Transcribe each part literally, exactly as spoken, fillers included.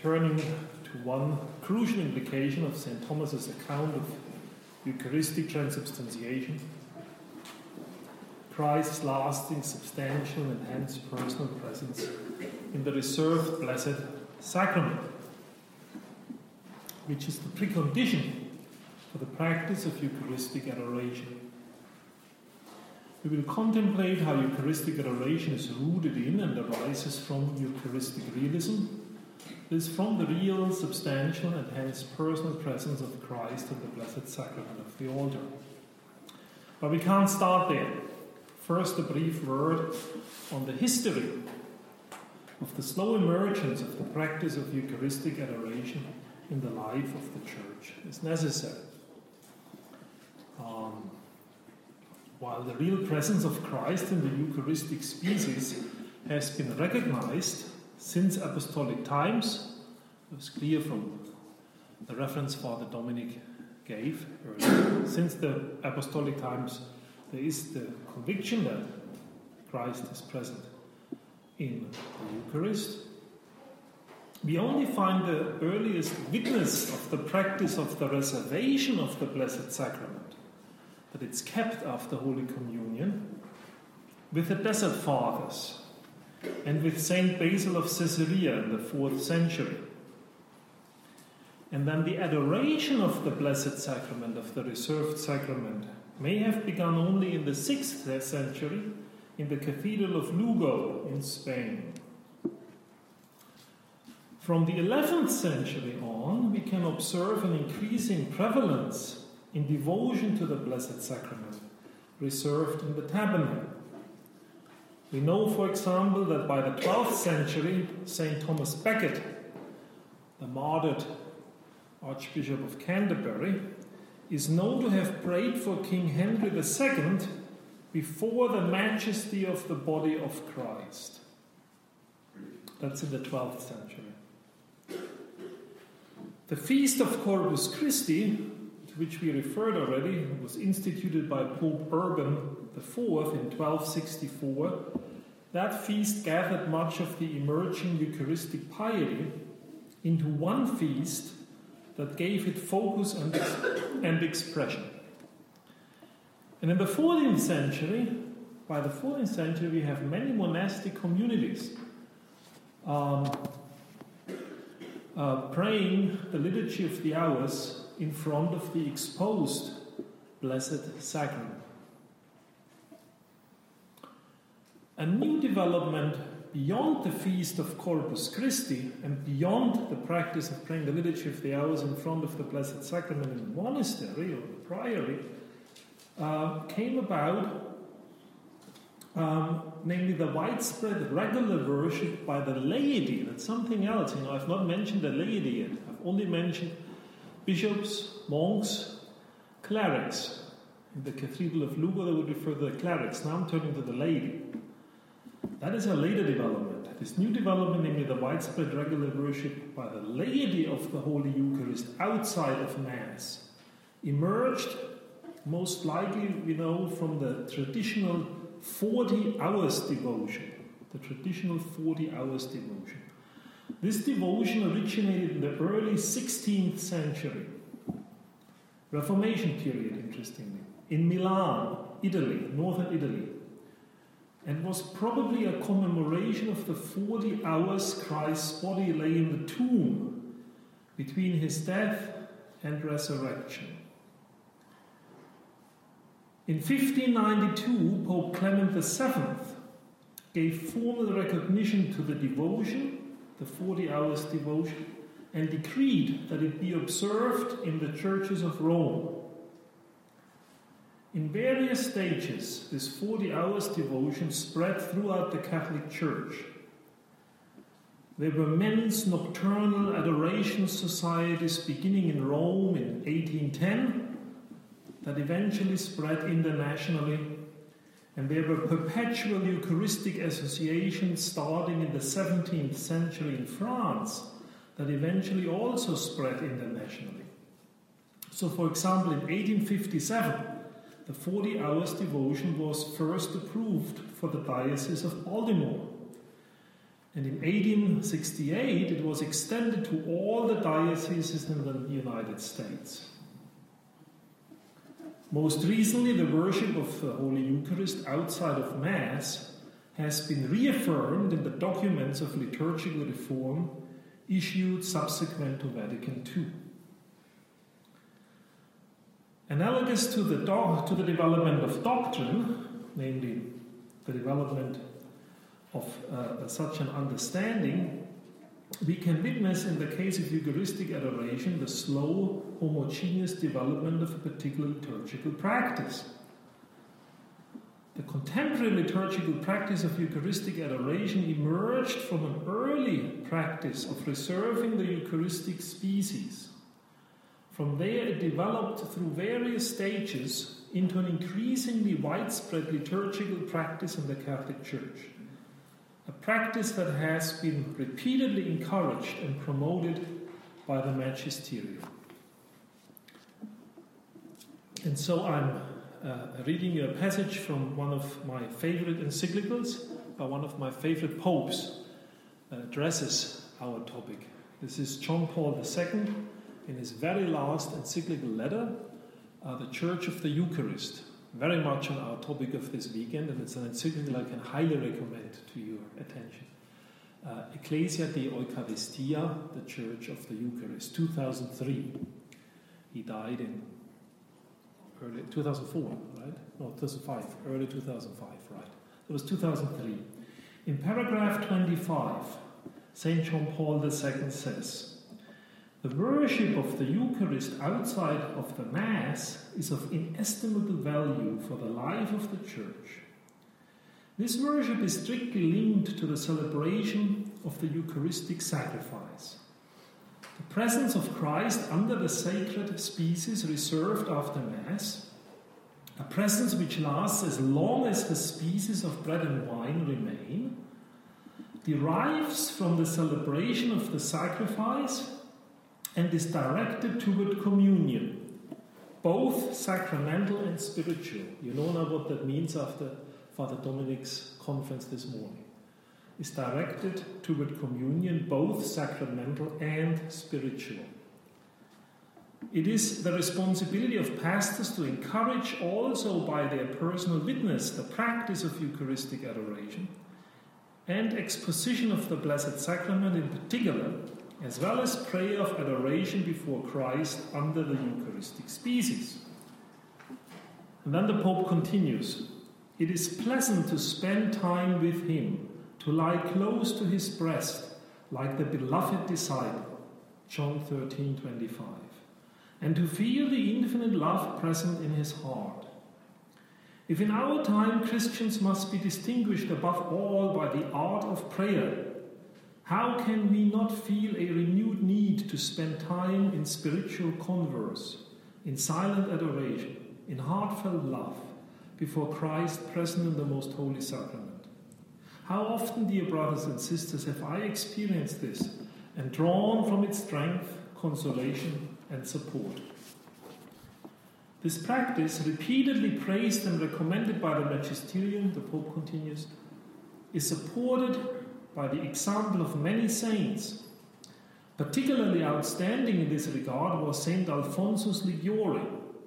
returning to one crucial implication of Saint Thomas's account of Eucharistic transubstantiation, Christ's lasting, substantial, and hence personal presence in the reserved Blessed Sacrament, which is the precondition for the practice of Eucharistic adoration. We will contemplate how Eucharistic adoration is rooted in and arises from Eucharistic realism. It is from the real, substantial, and hence personal presence of Christ in the Blessed Sacrament of the altar. But we can't start there. First, a brief word on the history of the slow emergence of the practice of Eucharistic adoration in the life of the Church is necessary. Um, while the real presence of Christ in the Eucharistic species has been recognized since apostolic times, it was clear from the reference Father Dominic gave earlier, since the apostolic times there is the conviction that Christ is present in the Eucharist. We only find the earliest witness of the practice of the reservation of the Blessed Sacrament, that it's kept after Holy Communion, with the Desert Fathers and with Saint Basil of Caesarea in the fourth century. And then the adoration of the Blessed Sacrament, of the reserved sacrament, may have begun only in the sixth century in the Cathedral of Lugo in Spain. From the eleventh century on, we can observe an increasing prevalence in devotion to the Blessed Sacrament, reserved in the tabernacle. We know, for example, that by the twelfth century, Saint Thomas Becket, the martyred Archbishop of Canterbury, is known to have prayed for King Henry the Second before the majesty of the body of Christ. That's in the twelfth century. The Feast of Corpus Christi, to which we referred already, was instituted by Pope Urban the Fourth in twelve sixty-four. That feast gathered much of the emerging Eucharistic piety into one feast that gave it focus and, and expression. And in the fourteenth century, by the fourteenth century, we have many monastic communities um, uh, praying the Liturgy of the Hours in front of the exposed Blessed Sacrament. A new development beyond the Feast of Corpus Christi and beyond the practice of praying the Liturgy of the Hours in front of the Blessed Sacrament in the monastery or the priory uh, came about, um, namely the widespread regular worship by the laity. That's something else. You know, I've not mentioned the laity yet. I've only mentioned bishops, monks, clerics. In the Cathedral of Lugo, they would refer to the clerics. Now I'm turning to the laity. That is a later development. This new development, namely the widespread regular worship by the laity of the Holy Eucharist outside of Mass, emerged most likely, we know, from the traditional forty hours devotion. The traditional forty hours devotion. This devotion originated in the early sixteenth century, Reformation period, interestingly, in Milan, Italy, northern Italy, and was probably a commemoration of the forty hours Christ's body lay in the tomb between his death and resurrection. In fifteen ninety-two, Pope Clement the Seventh gave formal recognition to the devotion, the forty hours devotion, and decreed that it be observed in the churches of Rome. In various stages, this forty hours devotion spread throughout the Catholic Church. There were men's nocturnal adoration societies beginning in Rome in eighteen ten that eventually spread internationally, and there were perpetual Eucharistic associations starting in the seventeenth century in France that eventually also spread internationally. So, for example, in eighteen fifty-seven, the forty hours devotion was first approved for the Diocese of Baltimore. And in eighteen sixty-eight, it was extended to all the dioceses in the United States. Most recently, the worship of the Holy Eucharist outside of Mass has been reaffirmed in the documents of liturgical reform issued subsequent to Vatican Two. Analogous to the, do- to the development of doctrine, namely the development of uh, such an understanding, we can witness in the case of Eucharistic adoration the slow, homogeneous development of a particular liturgical practice. The contemporary liturgical practice of Eucharistic adoration emerged from an early practice of reserving the Eucharistic species. From there, it developed through various stages into an increasingly widespread liturgical practice in the Catholic Church. A practice that has been repeatedly encouraged and promoted by the magisterium. And so I'm uh, reading you a passage from one of my favorite encyclicals by one of my favorite popes that addresses our topic. This is John Paul the Second in his very last encyclical letter, uh, the Church of the Eucharist. Very much on our topic of this weekend, and it's an encyclical I can highly recommend to your attention. Uh, Ecclesia de Eucharistia, the Church of the Eucharist, two thousand three. He died in early two thousand four, right? No, two thousand five, early two thousand five, right? It was two thousand three. In paragraph twenty-five, Saint John Paul the Second says, "The worship of the Eucharist outside of the Mass is of inestimable value for the life of the Church. This worship is strictly linked to the celebration of the Eucharistic sacrifice. The presence of Christ under the sacred species reserved after Mass, a presence which lasts as long as the species of bread and wine remain, derives from the celebration of the sacrifice and is directed toward communion, both sacramental and spiritual." You know now what that means after Father Dominic's conference this morning. Is directed toward communion, both sacramental and spiritual. It is the responsibility of pastors to encourage also by their personal witness the practice of Eucharistic adoration and exposition of the Blessed Sacrament in particular, as well as prayer of adoration before Christ under the Eucharistic species. And then the Pope continues, "It is pleasant to spend time with him, to lie close to his breast, like the beloved disciple," John thirteen twenty-five, "and to feel the infinite love present in his heart. If in our time Christians must be distinguished above all by the art of prayer, how can we not feel a renewed need to spend time in spiritual converse, in silent adoration, in heartfelt love, before Christ present in the most holy sacrament? How often, dear brothers and sisters, have I experienced this and drawn from its strength, consolation, and support?" This practice, repeatedly praised and recommended by the magisterium, the Pope continues, is supported by the example of many saints. Particularly outstanding in this regard was Saint Alphonsus Liguori,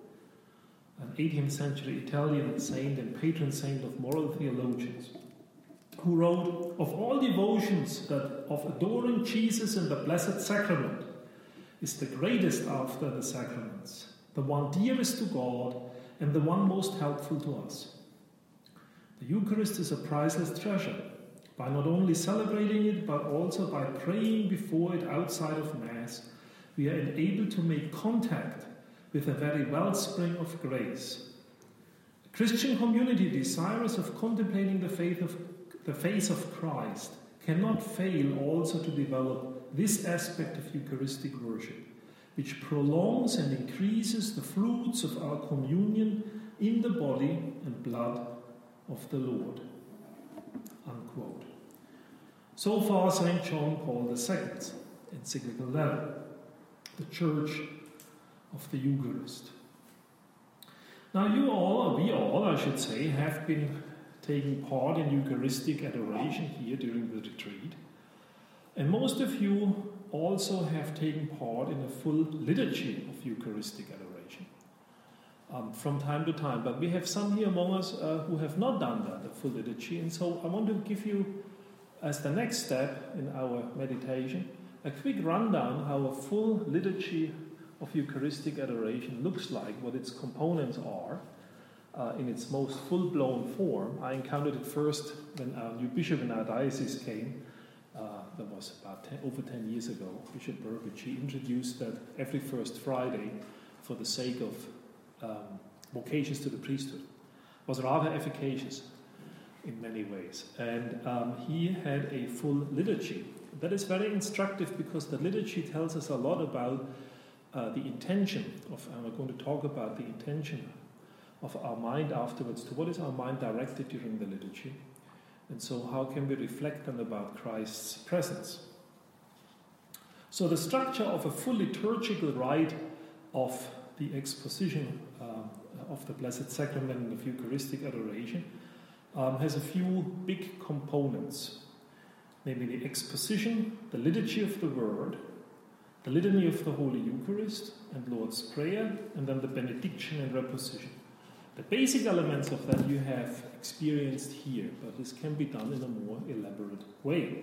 an eighteenth century Italian saint and patron saint of moral theologians, who wrote, "Of all devotions, that of adoring Jesus in the Blessed Sacrament is the greatest after the sacraments, the one dearest to God and the one most helpful to us. The Eucharist is a priceless treasure. By not only celebrating it, but also by praying before it outside of Mass, we are enabled to make contact with a very wellspring of grace. A Christian community desirous of contemplating the faith of the face of Christ cannot fail also to develop this aspect of Eucharistic worship, which prolongs and increases the fruits of our communion in the body and blood of the Lord." Unquote. So far, Saint John Paul the Second, encyclical letter, the Church of the Eucharist. Now, you all, or we all, I should say, have been taking part in Eucharistic adoration here during the retreat. And most of you also have taken part in a full liturgy of Eucharistic adoration um, from time to time. But we have some here among us uh, who have not done that, the full liturgy. And so I want to give you, as the next step in our meditation, a quick rundown how a full liturgy of Eucharistic adoration looks like, what its components are, uh, in its most full-blown form. I encountered it first when our new bishop in our diocese came. Uh, that was about ten, over ten years ago. Bishop Burbage, he introduced that every first Friday for the sake of um, vocations to the priesthood. It was rather efficacious in many ways. And um, he had a full liturgy. That is very instructive because the liturgy tells us a lot about uh, the intention of, and we're going to talk about the intention of our mind afterwards, to what is our mind directed during the liturgy. And so how can we reflect on about Christ's presence? So the structure of a full liturgical rite of the exposition um, of the Blessed Sacrament of Eucharistic adoration um, has a few big components, namely the exposition, the liturgy of the Word, the litany of the Holy Eucharist and Lord's Prayer, and then the benediction and reposition. The basic elements of that you have experienced here, but this can be done in a more elaborate way.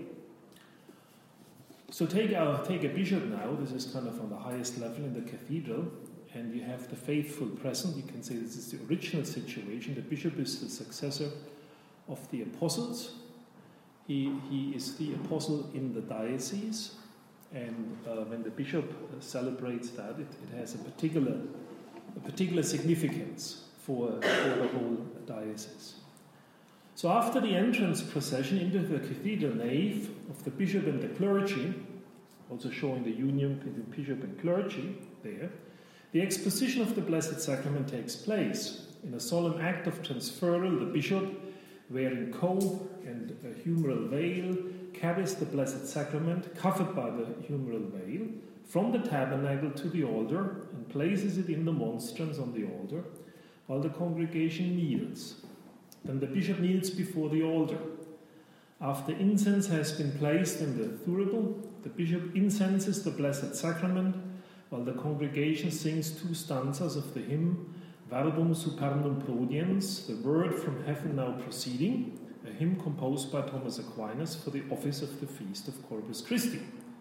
So take, our, take a bishop now, this is kind of on the highest level in the cathedral, and you have the faithful present. You can say this is the original situation. The bishop is the successor of the apostles. He, he is the apostle in the diocese, and uh, when the bishop celebrates that, it, it has a particular, a particular significance for, for the whole diocese. So after the entrance procession into the cathedral nave of the bishop and the clergy, also showing the union between bishop and clergy there, the exposition of the Blessed Sacrament takes place. In a solemn act of transferal, the bishop, wearing cope and a humeral veil, carries the Blessed Sacrament, covered by the humeral veil, from the tabernacle to the altar and places it in the monstrance on the altar, while the congregation kneels. Then the bishop kneels before the altar. After incense has been placed in the thurible, the bishop incenses the Blessed Sacrament, while the congregation sings two stanzas of the hymn Verbum Supernum Prodiens, the word from heaven now proceeding, a hymn composed by Thomas Aquinas for the office of the Feast of Corpus Christi.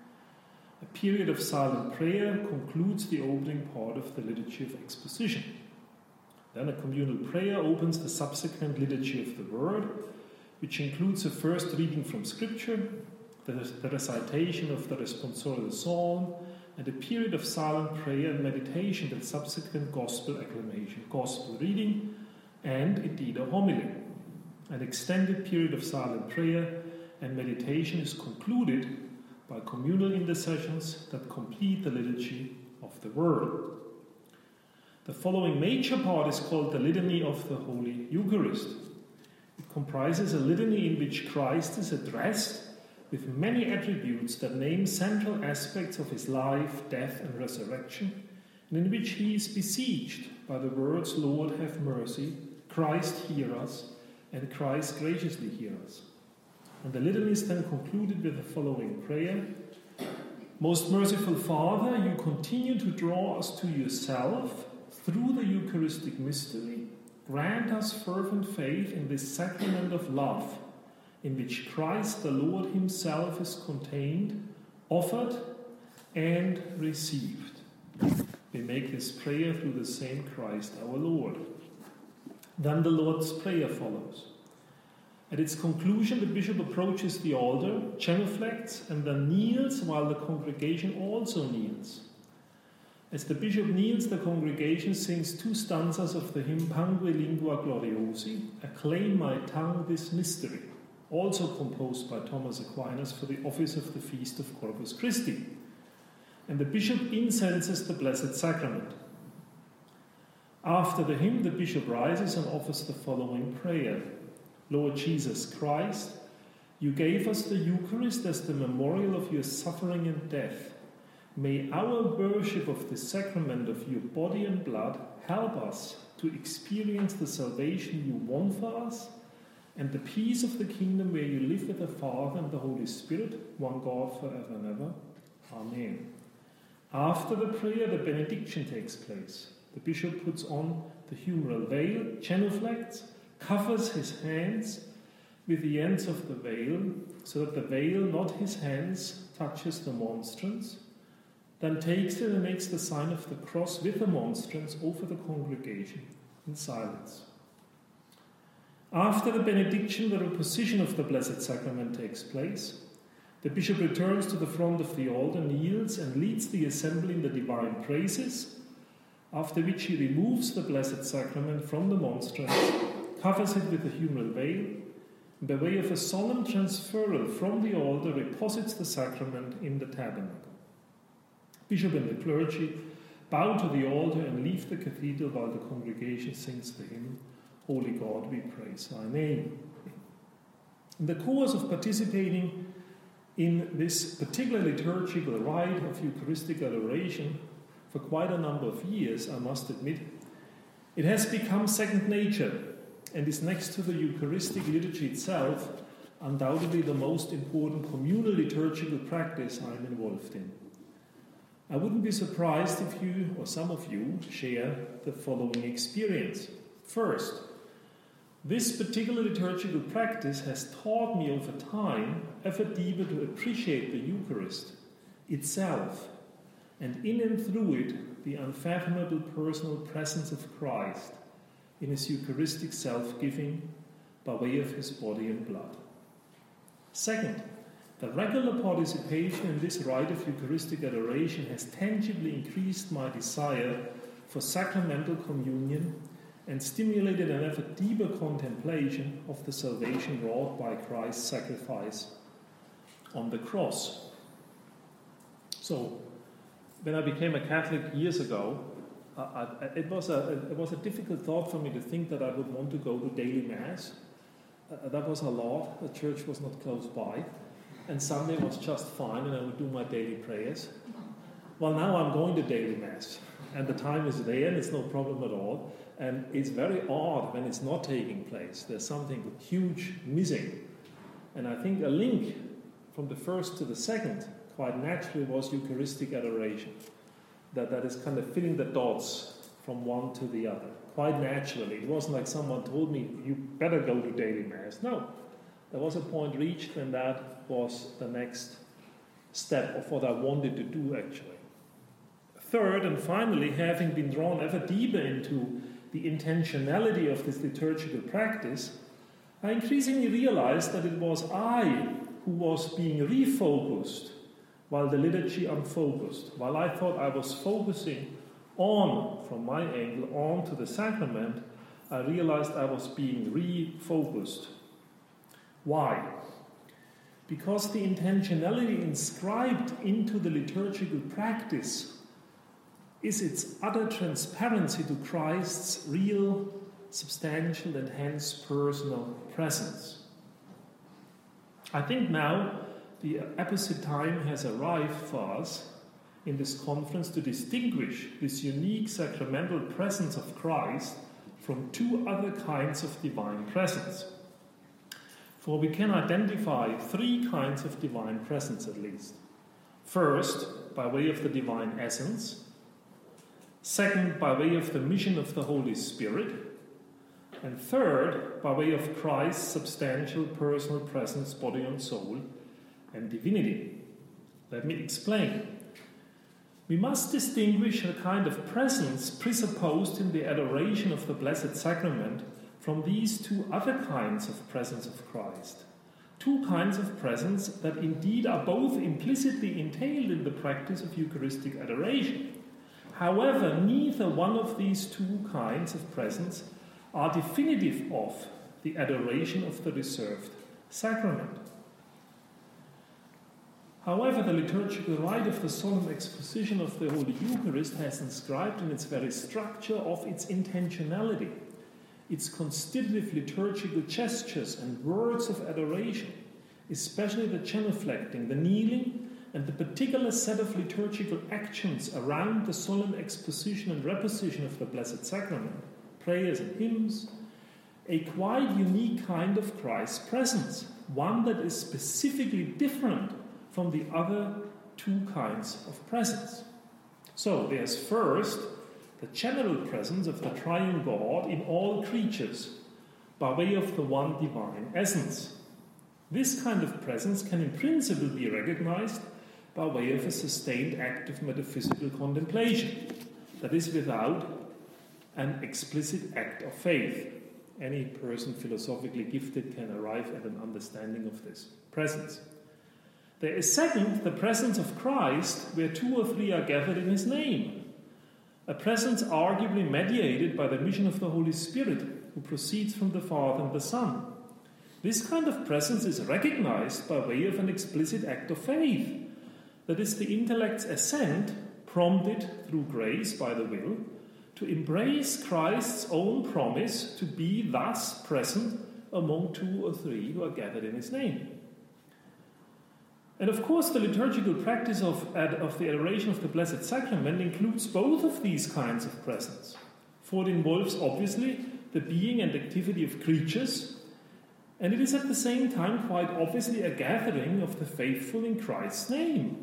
A period of silent prayer concludes the opening part of the Liturgy of Exposition. Then a communal prayer opens the subsequent Liturgy of the Word, which includes a first reading from Scripture, the, the recitation of the responsorial psalm, and a period of silent prayer and meditation with subsequent gospel acclamation, gospel reading, and indeed a homily. An extended period of silent prayer and meditation is concluded by communal intercessions that complete the liturgy of the Word. The following major part is called the Litany of the Holy Eucharist. It comprises a litany in which Christ is addressed with many attributes that name central aspects of his life, death, and resurrection, and in which he is besieged by the words, Lord, have mercy, Christ, hear us, and Christ, graciously hear us. And the litany is then concluded with the following prayer. Most merciful Father, you continue to draw us to yourself through the Eucharistic mystery. Grant us fervent faith in this sacrament of love, in which Christ the Lord himself is contained, offered, and received. We make this prayer through the same Christ our Lord. Then the Lord's Prayer follows. At its conclusion, the bishop approaches the altar, genuflects, and then kneels while the congregation also kneels. As the bishop kneels, the congregation sings two stanzas of the hymn Pangue Lingua Gloriosi, Acclaim my tongue this mystery, also composed by Thomas Aquinas for the office of the Feast of Corpus Christi. And the bishop incenses the Blessed Sacrament. After the hymn, the bishop rises and offers the following prayer. Lord Jesus Christ, you gave us the Eucharist as the memorial of your suffering and death. May our worship of the sacrament of your body and blood help us to experience the salvation you won for us and the peace of the kingdom where you live with the Father and the Holy Spirit, one God forever and ever. Amen. After the prayer, the benediction takes place. The bishop puts on the humeral veil, genuflects, covers his hands with the ends of the veil, so that the veil, not his hands, touches the monstrance, then takes it and makes the sign of the cross with the monstrance over the congregation in silence. After the benediction, the reposition of the Blessed Sacrament takes place. The bishop returns to the front of the altar, kneels, and leads the assembly in the divine praises, after which he removes the Blessed Sacrament from the monstrance, covers it with a humeral veil, and by way of a solemn transferal from the altar, reposits the sacrament in the tabernacle. Bishop and the clergy bow to the altar and leave the cathedral while the congregation sings the hymn, Holy God, we praise thy name. In the course of participating in this particular liturgical rite of Eucharistic adoration for quite a number of years, I must admit, it has become second nature and is, next to the Eucharistic liturgy itself, undoubtedly the most important communal liturgical practice I'm involved in. I wouldn't be surprised if you, or some of you, share the following experience. First, this particular liturgical practice has taught me over time ever deeper to appreciate the Eucharist itself, and in and through it, the unfathomable personal presence of Christ in his Eucharistic self-giving by way of his body and blood. Second, the regular participation in this rite of Eucharistic adoration has tangibly increased my desire for sacramental communion and stimulated an ever deeper contemplation of the salvation wrought by Christ's sacrifice on the cross. So, when I became a Catholic years ago, I, I, it, was a, it was a difficult thought for me to think that I would want to go to daily Mass. Uh, that was a lot. The church was not close by. And Sunday was just fine, and I would do my daily prayers. Well, now I'm going to daily Mass, and the time is there, and it's no problem at all. And it's very odd when it's not taking place. There's something huge missing. And I think a link from the first to the second, quite naturally, was Eucharistic adoration. That, that is kind of filling the dots from one to the other, quite naturally. It wasn't like someone told me, you better go to daily Mass. No. There was a point reached, and that was the next step of what I wanted to do, actually. Third, and finally, having been drawn ever deeper into the intentionality of this liturgical practice, I increasingly realized that it was I who was being refocused while the liturgy unfocused. While I thought I was focusing on, from my angle, on to the sacrament, I realized I was being refocused. Why? Because the intentionality inscribed into the liturgical practice is its utter transparency to Christ's real, substantial, and hence personal presence. I think now the apposite time has arrived for us in this conference to distinguish this unique sacramental presence of Christ from two other kinds of divine presence. For we can identify three kinds of divine presence at least. First, by way of the divine essence. Second, by way of the mission of the Holy Spirit. And third, by way of Christ's substantial personal presence, body and soul, and divinity. Let me explain. We must distinguish a kind of presence presupposed in the adoration of the Blessed Sacrament from these two other kinds of presence of Christ. Two kinds of presence that indeed are both implicitly entailed in the practice of Eucharistic adoration. However, neither one of these two kinds of presence are definitive of the adoration of the reserved sacrament. However, the liturgical rite of the solemn exposition of the Holy Eucharist has inscribed in its very structure of its intentionality, its constitutive liturgical gestures and words of adoration, especially the genuflecting, the kneeling, and the particular set of liturgical actions around the solemn exposition and reposition of the Blessed Sacrament, prayers and hymns, a quite unique kind of Christ's presence, one that is specifically different from the other two kinds of presence. So there's first the general presence of the triune God in all creatures by way of the one divine essence. This kind of presence can in principle be recognized by way of a sustained act of metaphysical contemplation, that is, without an explicit act of faith. Any person philosophically gifted can arrive at an understanding of this presence. There is second the presence of Christ, where two or three are gathered in his name, a presence arguably mediated by the mission of the Holy Spirit, who proceeds from the Father and the Son. This kind of presence is recognized by way of an explicit act of faith, that is, the intellect's assent, prompted through grace by the will, to embrace Christ's own promise to be thus present among two or three who are gathered in his name. And of course, the liturgical practice of, of the adoration of the Blessed Sacrament includes both of these kinds of presence, for it involves obviously the being and activity of creatures, and it is at the same time quite obviously a gathering of the faithful in Christ's name.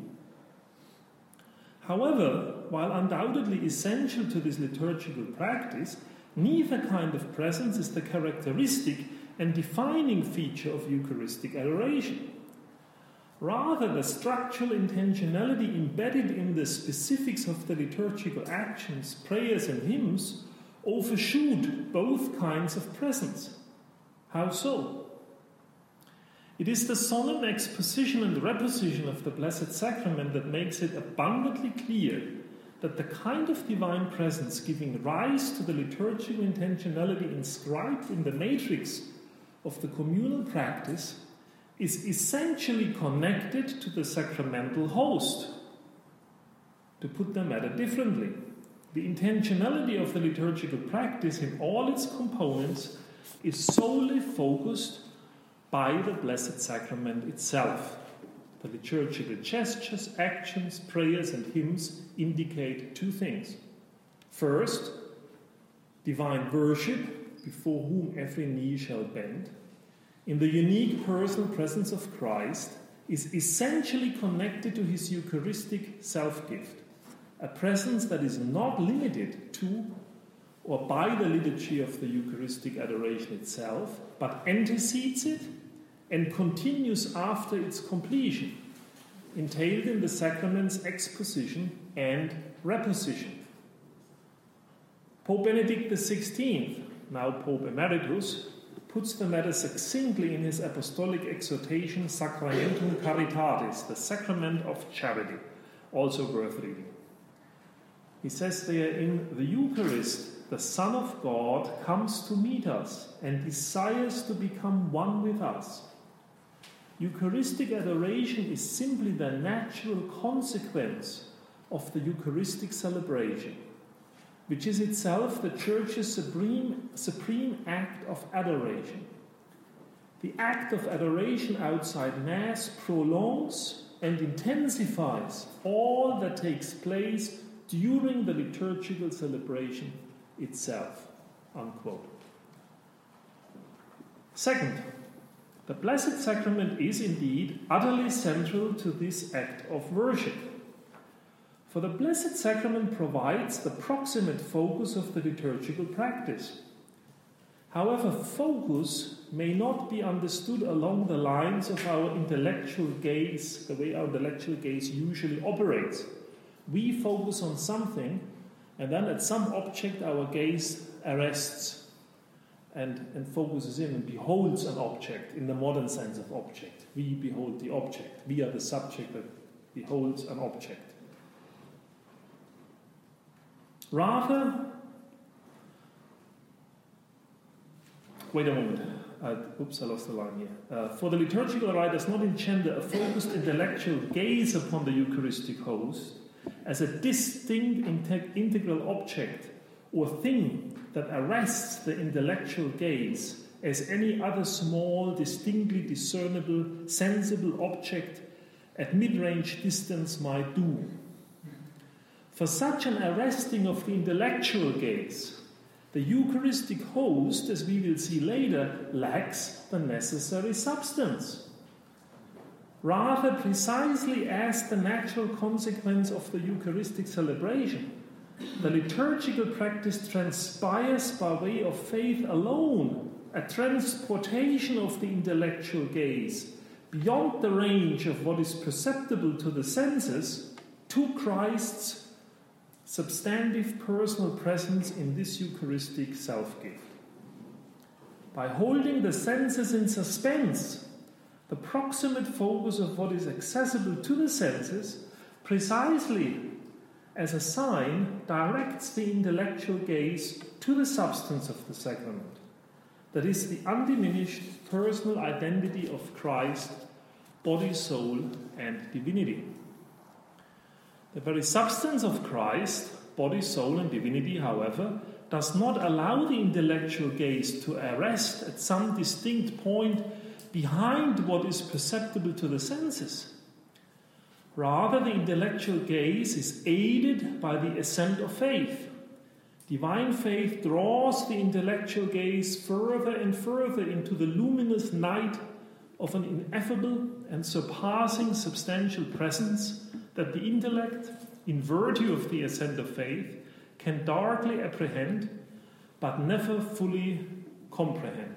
However, while undoubtedly essential to this liturgical practice, neither kind of presence is the characteristic and defining feature of Eucharistic adoration. Rather, the structural intentionality embedded in the specifics of the liturgical actions, prayers, and hymns overshoot both kinds of presence. How so? It is the solemn exposition and reposition of the Blessed Sacrament that makes it abundantly clear that the kind of divine presence giving rise to the liturgical intentionality inscribed in the matrix of the communal practice is essentially connected to the sacramental host. To put the matter differently, the intentionality of the liturgical practice in all its components is solely focused by the Blessed Sacrament itself. The liturgical gestures, actions, prayers, and hymns indicate two things. First, divine worship, before whom every knee shall bend, in the unique personal presence of Christ, is essentially connected to his Eucharistic self-gift, a presence that is not limited to or by the liturgy of the Eucharistic adoration itself, but antecedes it and continues after its completion, entailed in the sacrament's exposition and reposition. Pope Benedict the sixteenth, now Pope Emeritus, puts the matter succinctly in his apostolic exhortation Sacramentum Caritatis, the sacrament of charity, also worth reading. He says there, in the Eucharist, the Son of God comes to meet us and desires to become one with us. Eucharistic adoration is simply the natural consequence of the Eucharistic celebration, which is itself the Church's supreme, supreme act of adoration. The act of adoration outside Mass prolongs and intensifies all that takes place during the liturgical celebration itself. Unquote. Second, the Blessed Sacrament is indeed utterly central to this act of worship. For the Blessed Sacrament provides the proximate focus of the liturgical practice. However, focus may not be understood along the lines of our intellectual gaze, the way our intellectual gaze usually operates. We focus on something, and then at some object our gaze arrests and, and focuses in and beholds an object in the modern sense of object. We behold the object. We are the subject that beholds an object. Rather, wait a moment. Uh, oops, I lost the line here. Uh, for the liturgical rite does not engender a focused intellectual gaze upon the Eucharistic host as a distinct integ- integral object or thing that arrests the intellectual gaze as any other small, distinctly discernible, sensible object at mid-range distance might do. For such an arresting of the intellectual gaze, The Eucharistic host, as we will see later, lacks the necessary substance. Rather, precisely as the natural consequence of the Eucharistic celebration, the liturgical practice transpires by way of faith alone, a transportation of the intellectual gaze beyond the range of what is perceptible to the senses to Christ's substantive personal presence in this Eucharistic self-gift. By holding the senses in suspense, the proximate focus of what is accessible to the senses, precisely as a sign, directs the intellectual gaze to the substance of the sacrament. That is the undiminished personal identity of Christ, body, soul, and divinity. The very substance of Christ, body, soul, and divinity, however, does not allow the intellectual gaze to arrest at some distinct point behind what is perceptible to the senses. Rather, the intellectual gaze is aided by the ascent of faith. Divine faith draws the intellectual gaze further and further into the luminous night of an ineffable and surpassing substantial presence that the intellect, in virtue of the ascent of faith, can darkly apprehend but never fully comprehend.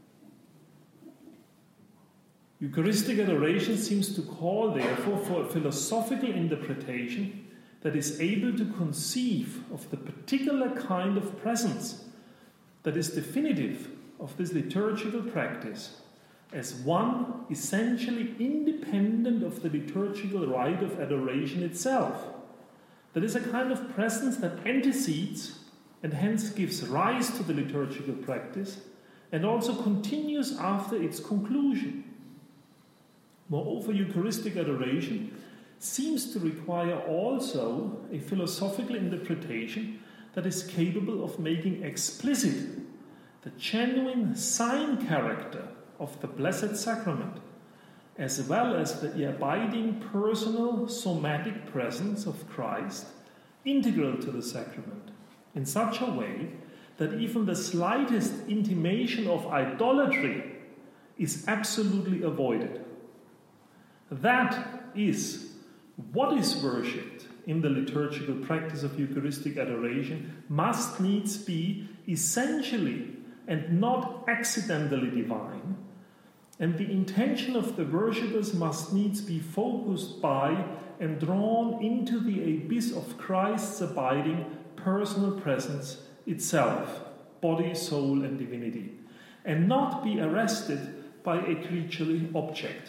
Eucharistic adoration seems to call, therefore, for a philosophical interpretation that is able to conceive of the particular kind of presence that is definitive of this liturgical practice as one essentially independent of the liturgical rite of adoration itself. That is a kind of presence that antecedes and hence gives rise to the liturgical practice and also continues after its conclusion. Moreover, Eucharistic adoration seems to require also a philosophical interpretation that is capable of making explicit the genuine sign character of the Blessed Sacrament, as well as the abiding personal somatic presence of Christ integral to the sacrament, in such a way that even the slightest intimation of idolatry is absolutely avoided. That is what is worshipped in the liturgical practice of Eucharistic adoration must needs be essentially and not accidentally divine, and the intention of the worshippers must needs be focused by and drawn into the abyss of Christ's abiding personal presence itself, body, soul, and divinity, and not be arrested by a creaturely object.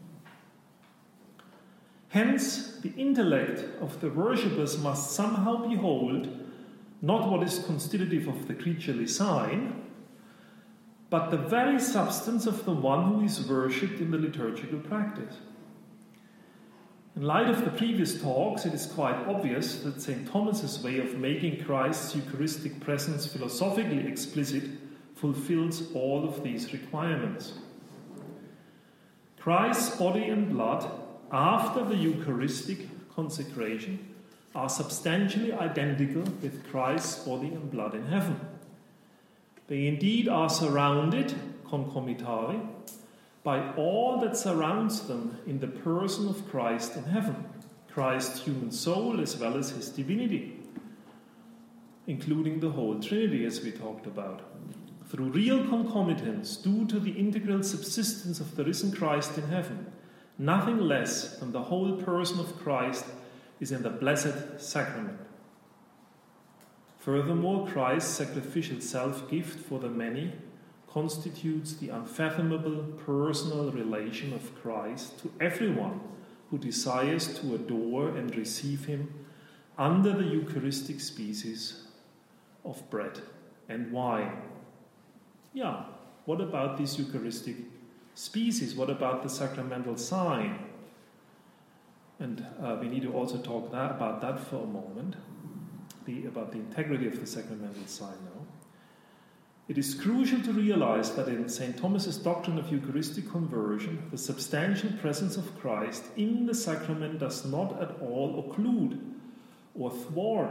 Hence, the intellect of the worshippers must somehow behold not what is constitutive of the creaturely sign, but the very substance of the one who is worshipped in the liturgical practice. In light of the previous talks, it is quite obvious that Saint Thomas's way of making Christ's Eucharistic presence philosophically explicit fulfills all of these requirements. Christ's body and blood after the Eucharistic consecration are substantially identical with Christ's body and blood in heaven. They indeed are surrounded, concomitari, by all that surrounds them in the person of Christ in heaven, Christ's human soul as well as his divinity, including the whole Trinity, as we talked about. Through real concomitance, due to the integral subsistence of the risen Christ in heaven, nothing less than the whole person of Christ is in the Blessed Sacrament. Furthermore, Christ's sacrificial self-gift for the many constitutes the unfathomable personal relation of Christ to everyone who desires to adore and receive him under the Eucharistic species of bread and wine. Yeah, what about this Eucharistic species? What about the sacramental sign? And uh, we need to also talk that, about that for a moment, the, about the integrity of the sacramental sign now. It is crucial to realize that in Saint Thomas's doctrine of Eucharistic conversion, the substantial presence of Christ in the sacrament does not at all occlude or thwart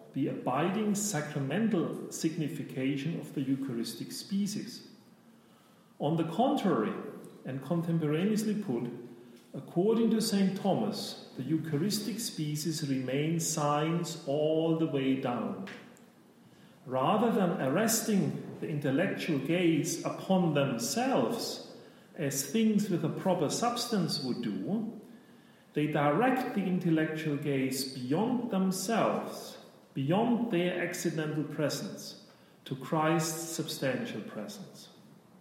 the abiding sacramental signification of the Eucharistic species. On the contrary, and contemporaneously put, according to Saint Thomas, the Eucharistic species remain signs all the way down. Rather than arresting the intellectual gaze upon themselves as things with a proper substance would do, they direct the intellectual gaze beyond themselves, beyond their accidental presence, to Christ's substantial presence.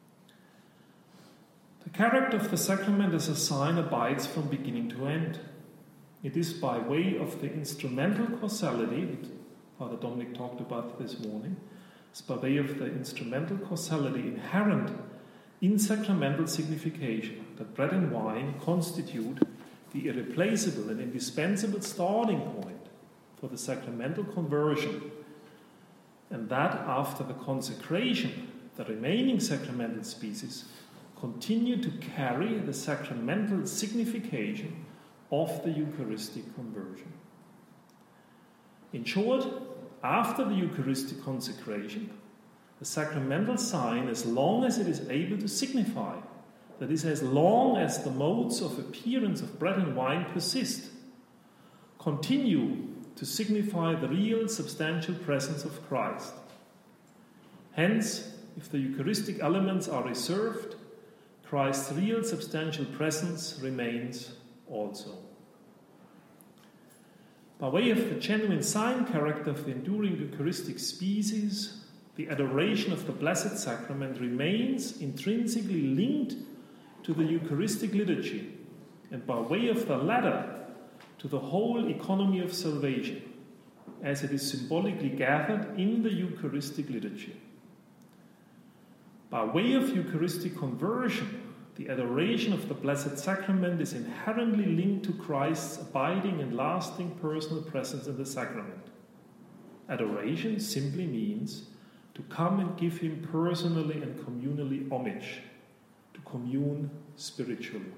The character of the sacrament as a sign abides from beginning to end. It is by way of the instrumental causality, that Father Dominic talked about this morning, it's by way of the instrumental causality inherent in sacramental signification that bread and wine constitute the irreplaceable and indispensable starting point for the sacramental conversion, and that after the consecration, the remaining sacramental species continue to carry the sacramental signification of the Eucharistic conversion. In short, after the Eucharistic consecration, the sacramental sign, as long as it is able to signify, that is, as long as the modes of appearance of bread and wine persist, continue to signify the real substantial presence of Christ. Hence, if the Eucharistic elements are reserved, Christ's real substantial presence remains also. By way of the genuine sign character of the enduring Eucharistic species, the adoration of the Blessed Sacrament remains intrinsically linked to the Eucharistic liturgy, and by way of the latter, to the whole economy of salvation, as it is symbolically gathered in the Eucharistic liturgy. By way of Eucharistic conversion, the adoration of the Blessed Sacrament is inherently linked to Christ's abiding and lasting personal presence in the sacrament. Adoration simply means to come and give him personally and communally homage, to commune spiritually.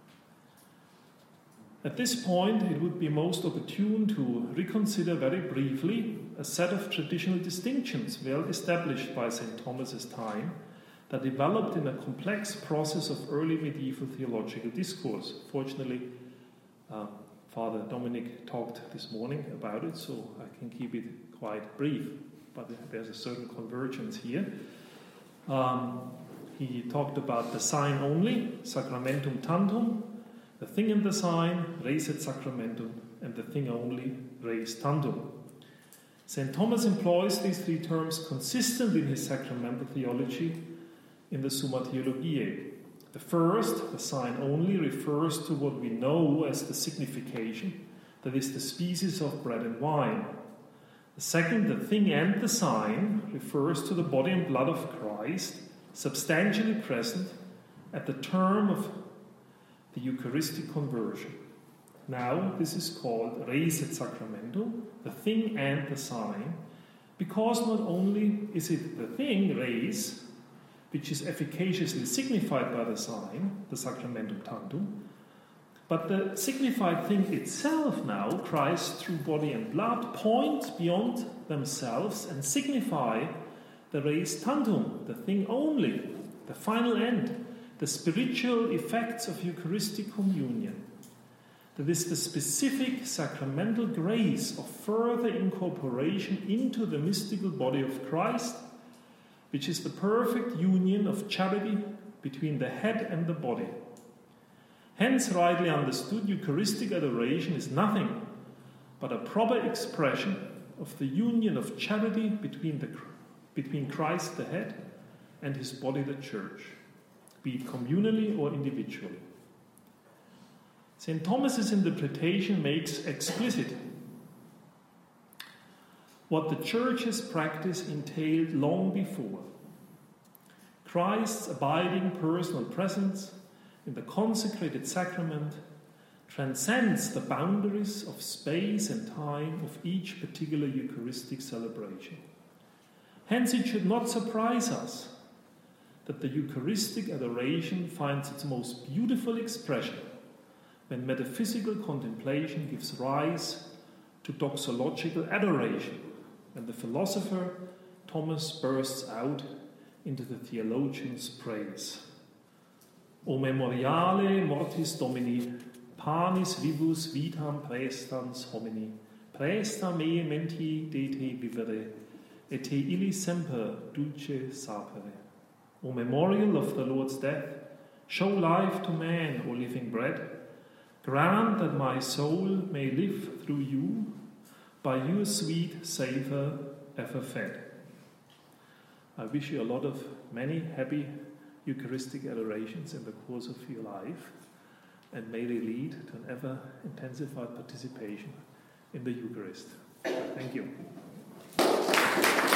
At this point, it would be most opportune to reconsider very briefly a set of traditional distinctions well established by Saint Thomas's time that developed in a complex process of early medieval theological discourse. Fortunately, uh, Father Dominic talked this morning about it, so I can keep it quite brief, but there's a certain convergence here. Um, he talked about the sign only, sacramentum tantum, the thing in the sign, res et sacramentum, and the thing only, res tantum. Saint Thomas employs these three terms consistently in his sacramental theology in the Summa Theologiae. The first, the sign only, refers to what we know as the signification, that is, the species of bread and wine. The second, the thing and the sign, refers to the body and blood of Christ, substantially present at the term of the Eucharistic conversion. Now, this is called res et sacramentum, the thing and the sign, because not only is it the thing, res, which is efficaciously signified by the sign, the sacramentum tantum, but the signified thing itself now, Christ through body and blood, points beyond themselves and signify the res tantum, the thing only, the final end, the spiritual effects of Eucharistic communion. That is the specific sacramental grace of further incorporation into the mystical body of Christ, which is the perfect union of charity between the head and the body. Hence, rightly understood, Eucharistic adoration is nothing but a proper expression of the union of charity between, the, between Christ the head and his body the church, be it communally or individually. Saint Thomas's interpretation makes explicit what the Church's practice entailed long before. Christ's abiding personal presence in the consecrated sacrament transcends the boundaries of space and time of each particular Eucharistic celebration. Hence, it should not surprise us that the Eucharistic adoration finds its most beautiful expression when metaphysical contemplation gives rise to doxological adoration, And the philosopher Thomas bursts out into the theologian's praise. O memoriale mortis Domini, panis vivus vitam praestans homini, praesta me menti de te vivere, et te illi semper dulce sapere. O memorial of the Lord's death, show life to man, O living bread. Grant that my soul may live through you, by your sweet savor ever fed. I wish you a lot of many happy Eucharistic adorations in the course of your life, and may they lead to an ever intensified participation in the Eucharist. Thank you.